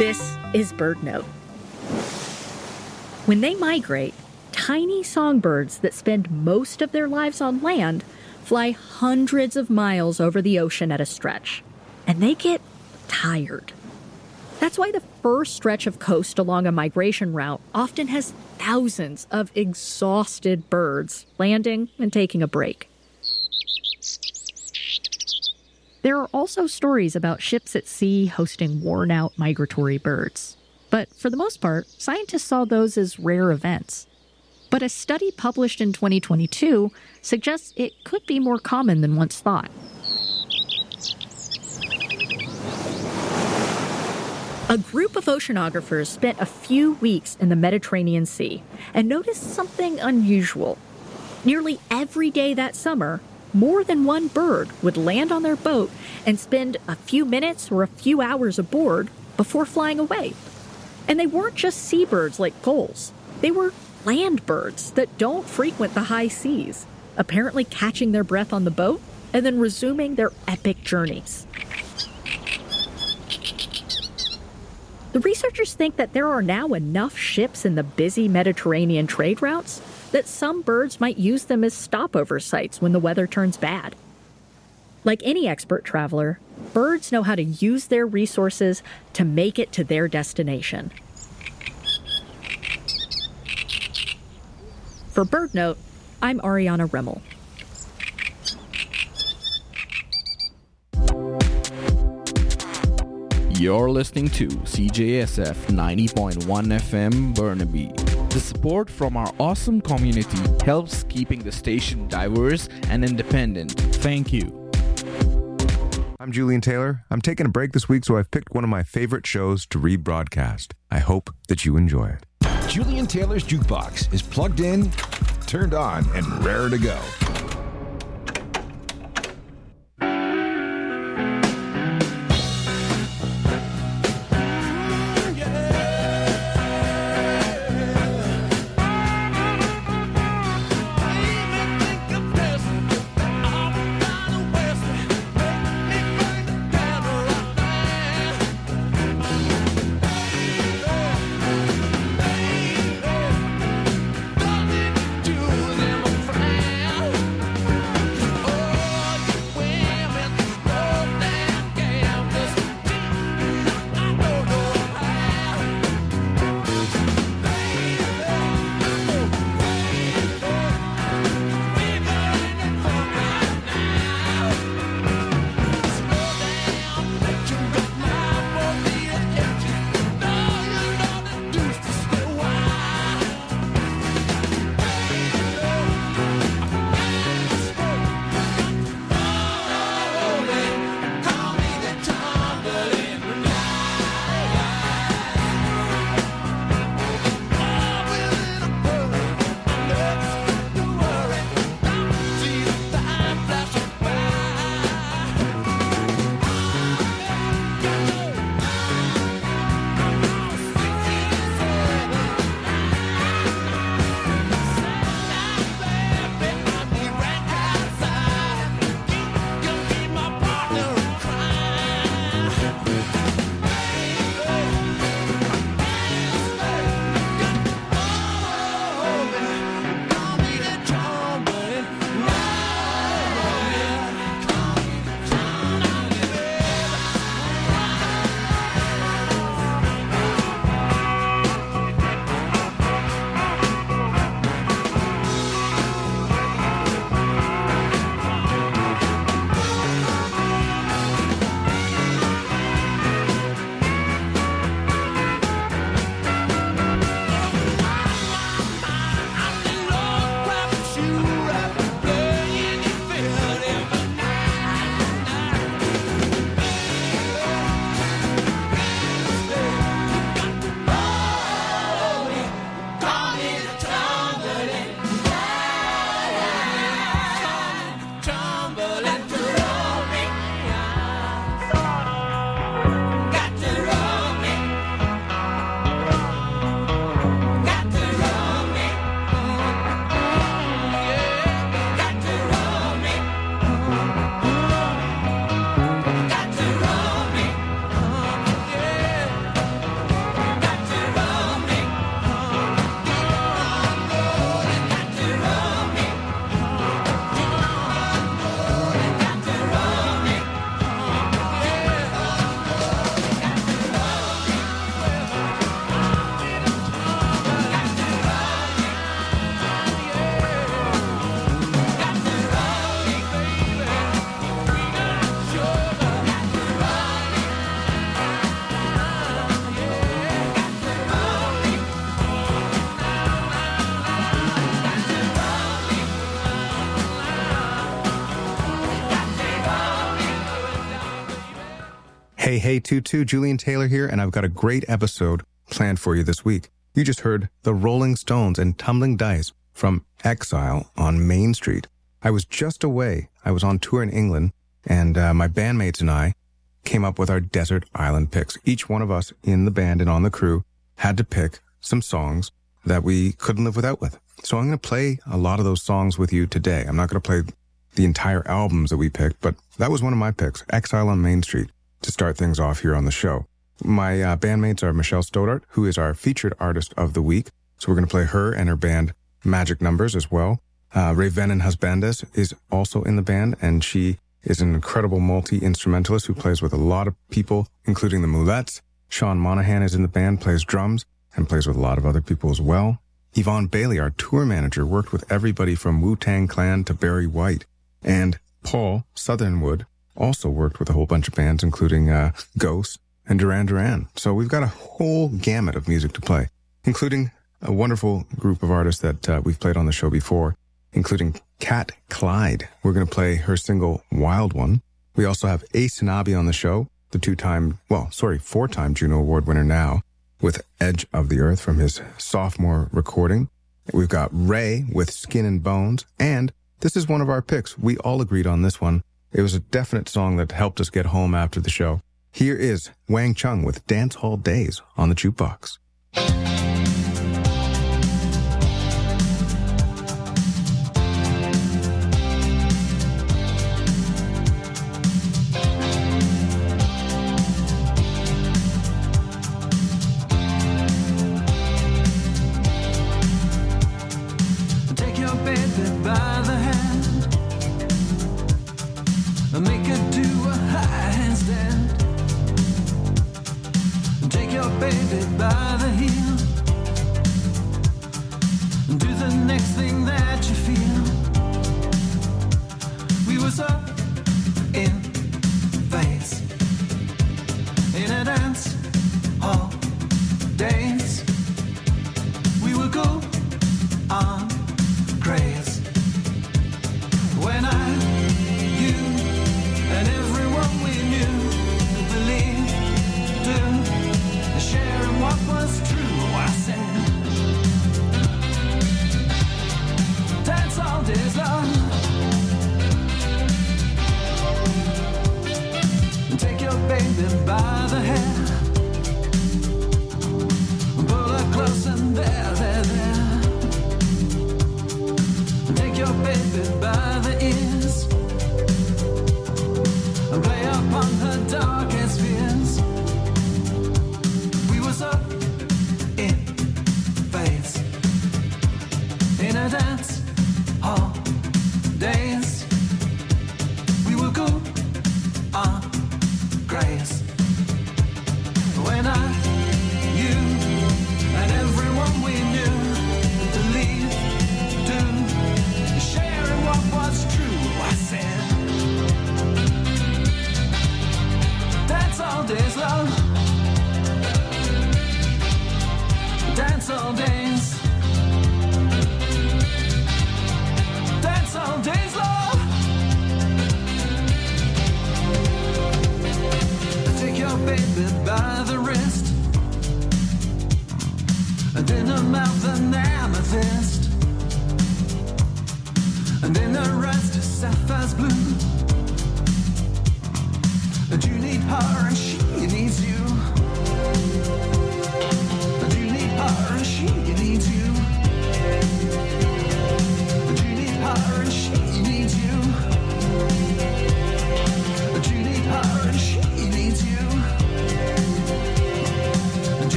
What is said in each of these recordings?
This is BirdNote. When they migrate, tiny songbirds that spend most of their lives on land fly hundreds of miles over the ocean at a stretch, and they get tired. That's why the first stretch of coast along a migration route often has thousands of exhausted birds landing and taking a break. There are also stories about ships at sea hosting worn-out migratory birds. But for the most part, scientists saw those as rare events. But a study published in 2022 suggests it could be more common than once thought. A group of oceanographers spent a few weeks in the Mediterranean Sea and noticed something unusual. Nearly every day that summer, more than one bird would land on their boat and spend a few minutes or a few hours aboard before flying away. And they weren't just seabirds like gulls. They were land birds that don't frequent the high seas, apparently catching their breath on the boat and then resuming their epic journeys. The researchers think that there are now enough ships in the busy Mediterranean trade routes that some birds might use them as stopover sites when the weather turns bad. Like any expert traveler, birds know how to use their resources to make it to their destination. For BirdNote, I'm Ariana Remmel. You're listening to CJSF 90.1 FM Burnaby. The support from our awesome community helps keeping the station diverse and independent. Thank you. I'm Julian Taylor. I'm taking a break this week, so I've picked one of my favorite shows to rebroadcast. I hope that you enjoy it. Julian Taylor's Jukebox is plugged in, turned on, and raring to go. Hey, Tutu, Julian Taylor here, and I've got a great episode planned for you this week. You just heard the Rolling Stones and Tumbling Dice from Exile on Main Street. I was just away. I was on tour in England, and my bandmates and I came up with our desert island picks. Each one of us in the band and on the crew had to pick some songs that we couldn't live without with. So I'm going to play a lot of those songs with you today. I'm not going to play the entire albums that we picked, but that was one of my picks, Exile on Main Street, to start things off here on the show. My bandmates are Michelle Stoddart, who is our featured artist of the week. So we're going to play her and her band Magic Numbers as well. Ravenin Husbandes is also in the band, and she is an incredible multi-instrumentalist who plays with a lot of people, including the Moulettes. Sean Monahan is in the band, plays drums, and plays with a lot of other people as well. Yvonne Bailey, our tour manager, worked with everybody from Wu-Tang Clan to Barry White. And Paul Southernwood also worked with a whole bunch of bands, including Ghost and Duran Duran. So we've got a whole gamut of music to play, including a wonderful group of artists that we've played on the show before, including Kat Clyde. We're going to play her single, Wild One. We also have Ace Nabi on the show, the four-time Juno Award winner now, with Edge of the Earth from his sophomore recording. We've got Ray with Skin and Bones, and this is one of our picks. We all agreed on this one. It was a definite song that helped us get home after the show. Here is Wang Chung with Dance Hall Days on the Jukebox.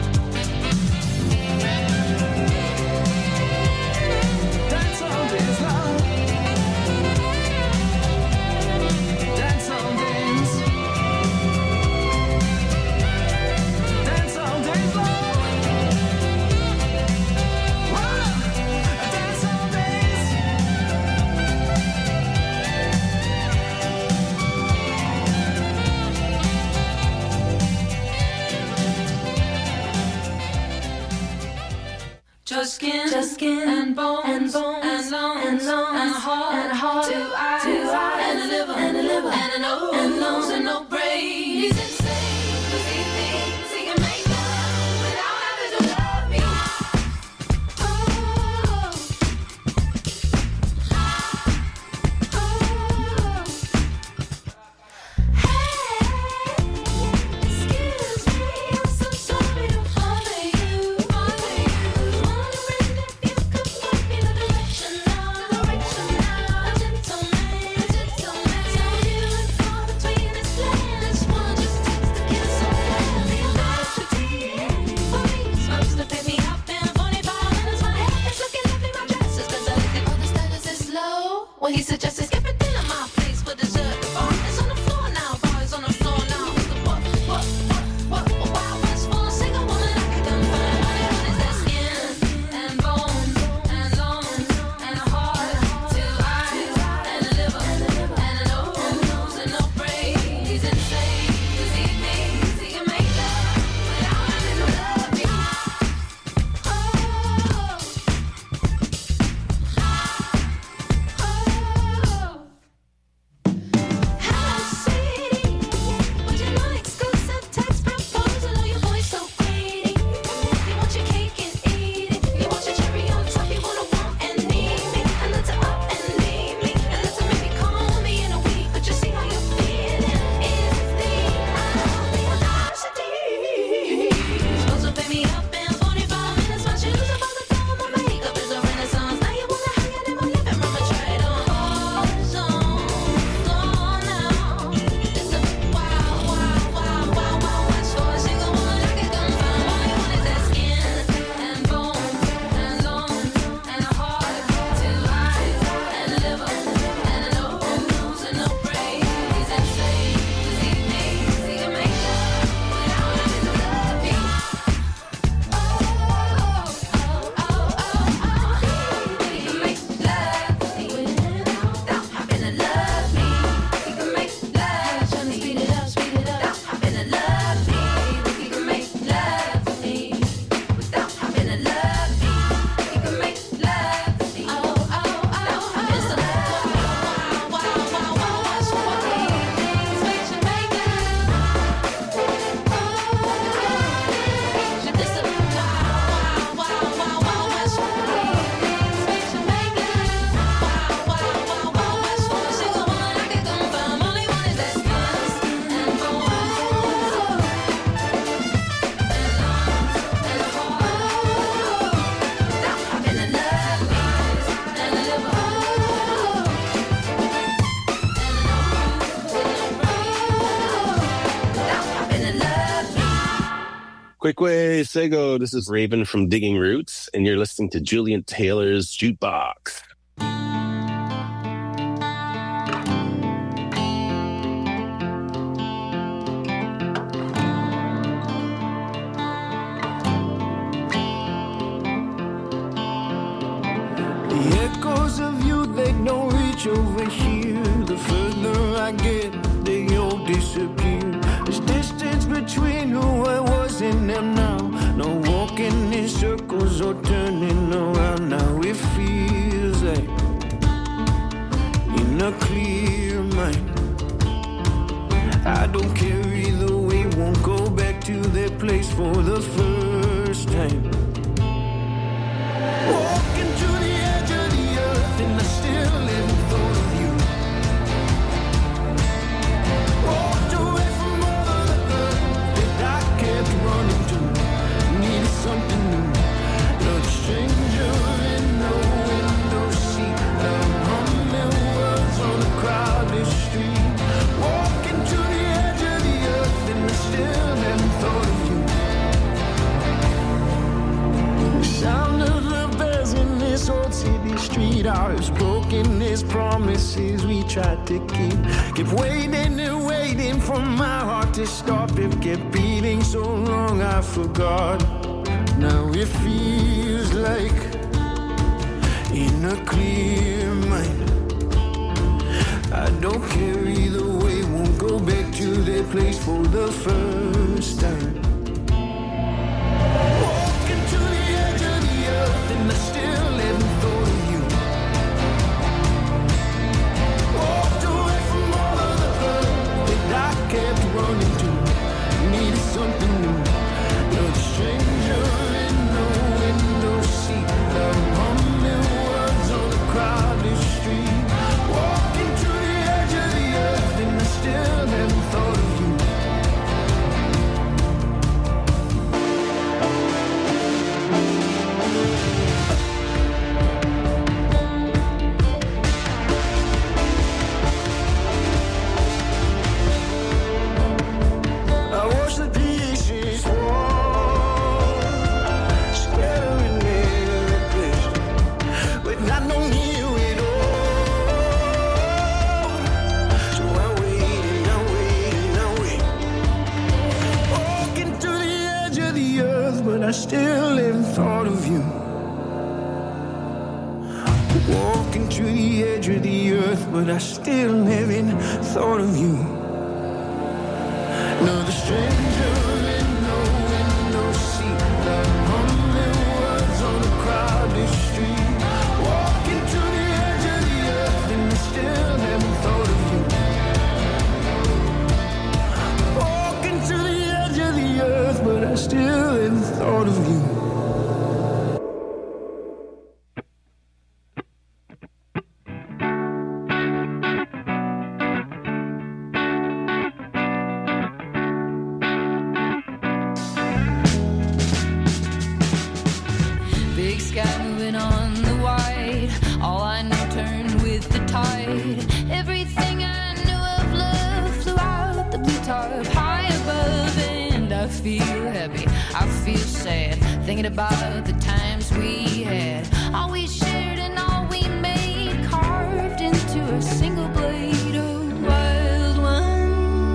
Dance all days long. just skin and bones and lungs and heart, two eyes and a liver and a nose and lungs and no brain. He's insane 'cause he thinks he can make love without having to love me. Well, he suggested skipping dinner my place for dessert. The bar is on the floor now, bar is on the floor now. What, wild west for a single woman I could confide. What is that skin and bones and lungs and a heart, two eyes and a liver and a nose and no brain. He's insane 'cause he thinks he can make love without having to love me. Kwekwe Sego, this is Raven from Digging Roots, and you're listening to Julian Taylor's Jukebox. The echoes of you, they don't reach over here. The further I get, they all disappear. There's distance between who I was and am now. No walking in circles or turning around. Now it feels like in a clear mind. I don't care either way, won't go back to that place for the first time. Walking to the edge of the earth and I still live in thought of you. Walked away from all the earth that I kept running to. Needed something new. Not a stranger in the window seat. I'm humming words on a crowded street. Walking to the edge of the earth and I still haven't thought of you. The sound of the bells in this old city street are as broken as promises we tried to keep. Kept waiting and waiting for my heart to stop. It kept beating so long I forgot. Now it feels like in a clear mind. I don't care either way, won't go back to that place for the first time. Walking to the edge of the earth walking to the edge of the earth, but I still haven't thought of you. No, the stranger in no window seat, like humming words on a crowded street. Walking to the edge of the earth, and I still haven't thought of you. Walking to the edge of the earth, but I still haven't thought of you. Big sky moving on the wide. All I know turned with the tide. Everything I knew of love flew out the blue tarp high above. And I feel happy, I feel sad, thinking about the times we had. All we shared and all we made, carved into a single blade. Oh, wild one,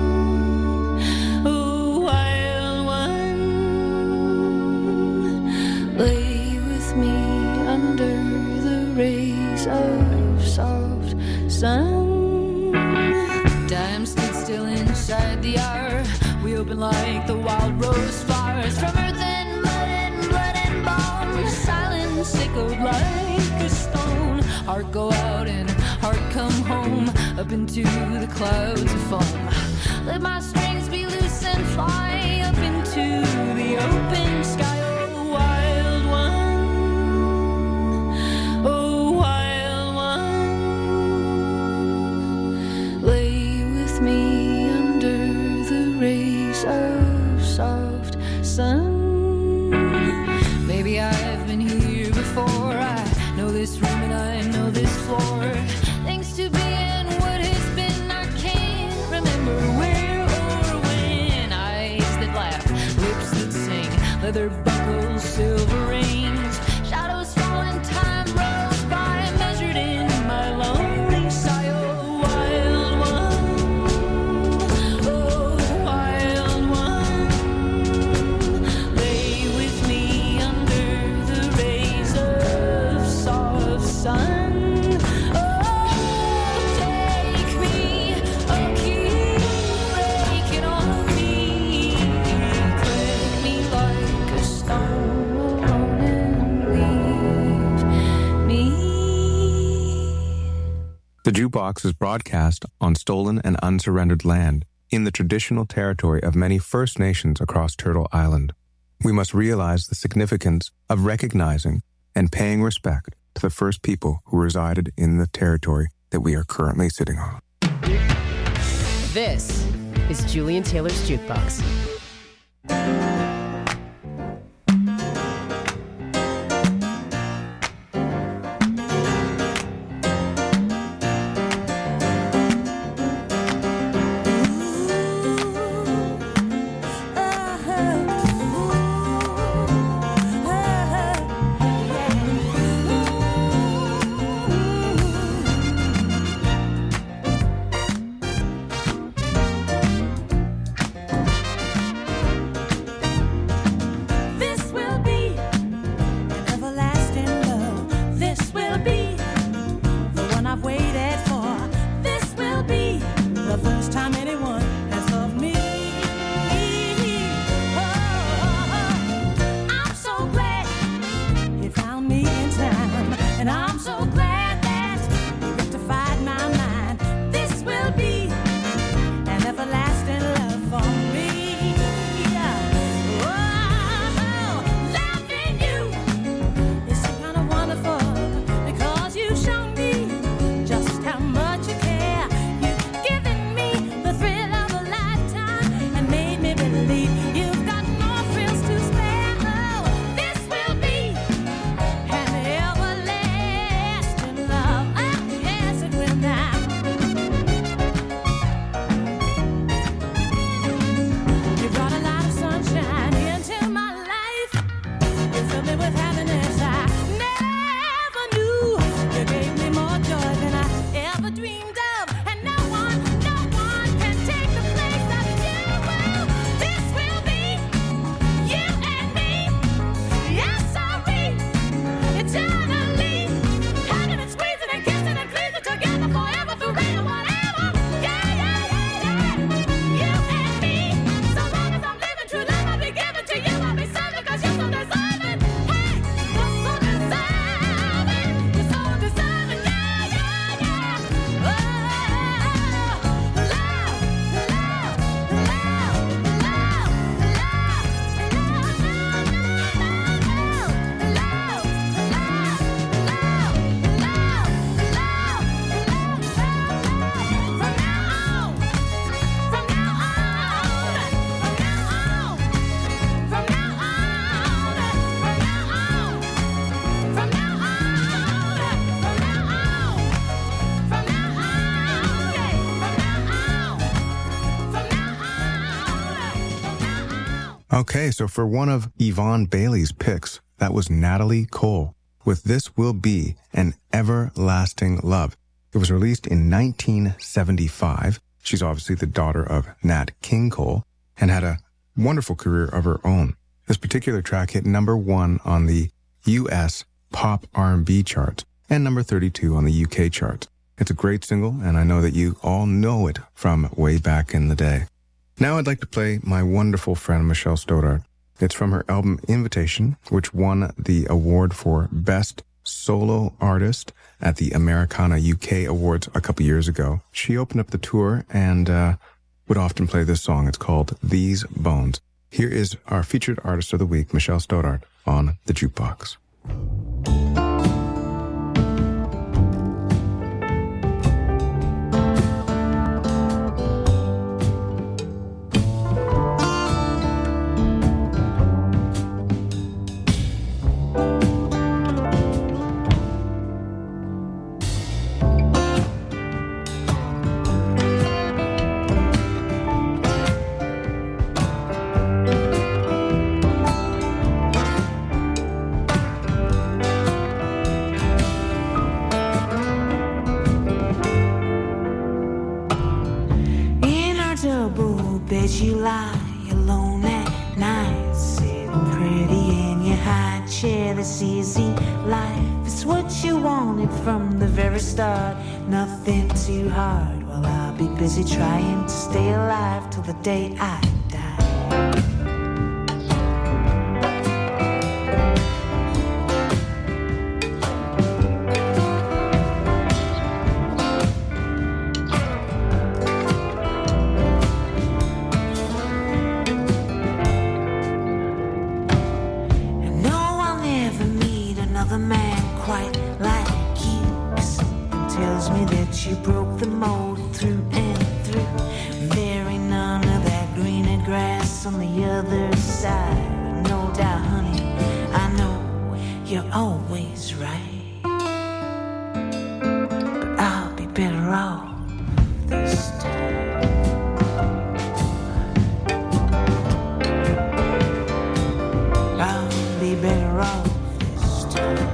oh, wild one, lay with me under the rays of soft sun. Time stood still inside the hour. We opened like the wild rose flowers. From earth and mud and blood and bone, silence echoed like a stone. Heart go out and heart come home, up into the clouds of foam. Let my strings be loose and fly up into the open sky. Oh, wild one, oh, wild one, lay with me under the rays of soft sun. Maybe I've been here before. I know this room and I know this floor. Things to be and what has been, I can't remember where or when. Eyes that laugh, lips that sing, leather buckles, silver rings, shadows falling, time rolls by, measured in my lonely sigh. Oh, wild one, oh, wild one, lay with me under the rays of soft sun. Oh, take me, oh, keep breaking on me, crack me like a stone alone and leave me. The Jukebox is broadcast on stolen and unsurrendered land in the traditional territory of many First Nations across Turtle Island. We must realize the significance of recognizing and paying respect to the first people who resided in the territory that we are currently sitting on. This is Julian Taylor's Jukebox. Okay, so for one of Yvonne Bailey's picks, that was Natalie Cole with This Will Be an Everlasting Love. It was released in 1975. She's obviously the daughter of Nat King Cole and had a wonderful career of her own. This particular track hit number 1 on the U.S. pop R&B charts and number 32 on the UK charts. It's a great single, and I know that you all know it from way back in the day. Now I'd like to play my wonderful friend Michelle Stoddart. It's from her album Invitation, which won the award for Best Solo Artist at the Americana UK Awards a couple years ago. She opened up the tour and would often play this song. It's called These Bones. Here is our featured artist of the week, Michelle Stoddart, on the Jukebox. You lie alone at night, sitting pretty in your high chair. This easy life is what you wanted from the very start. Nothing too hard. Well, I'll be busy trying to stay alive till the day I die. You broke the mold through and through. There ain't none of that greener grass on the other side. No doubt, honey, I know you're always right. But I'll be better off this time. I'll be better off this time.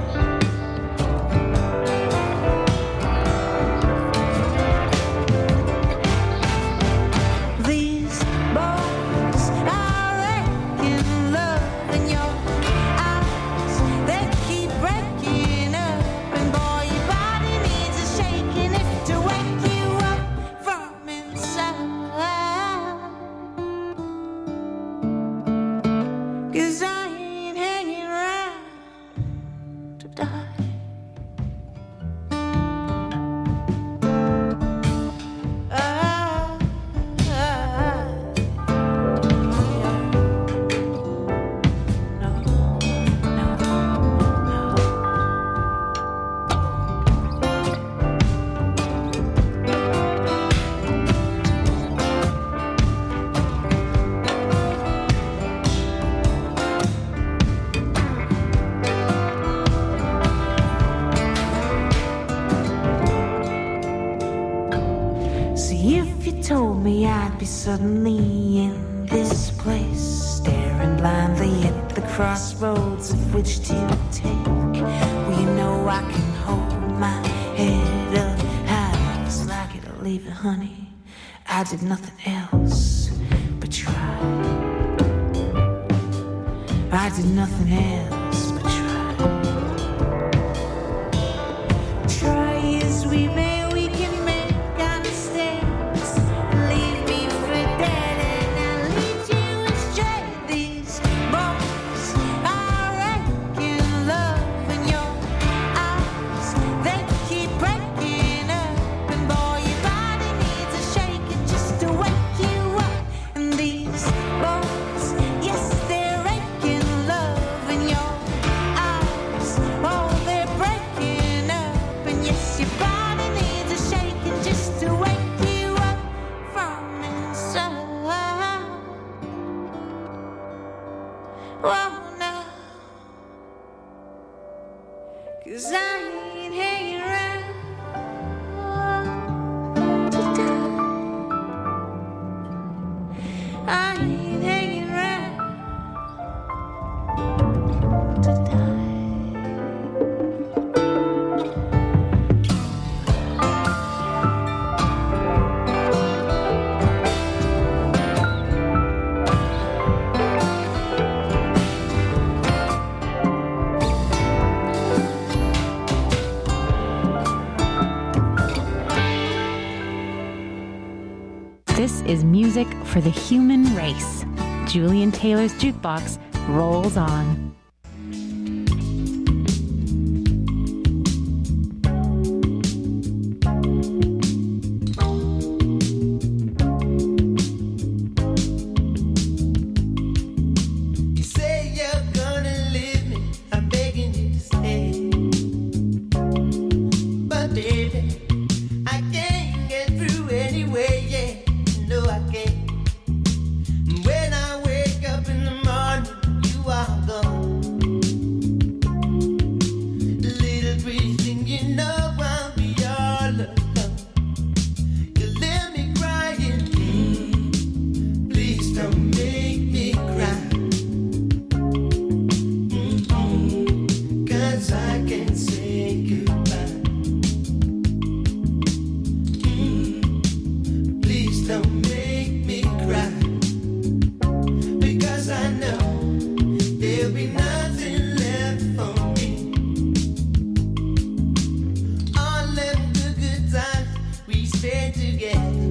Suddenly in this place, staring blindly at the crossroads of which to take. Well, you know I can hold my head up high. It's like it'll leave it, honey. I did nothing else but try. I did nothing else but try. Try as we may. Yes, they're aching love in your This is music for the human race. Julian Taylor's Jukebox rolls on. You say you're gonna leave me, I'm begging you to stay. But baby, I can't get through anyway, yeah. No, I can't. When I wake up in the morning, you are gone. The little pretty thing, you know I'll be all alone. You leave me crying, please don't make me cry. 'Cause I can't say goodbye. Please don't make me cry. Because I know there'll be nothing left for me. All them good times we spent together.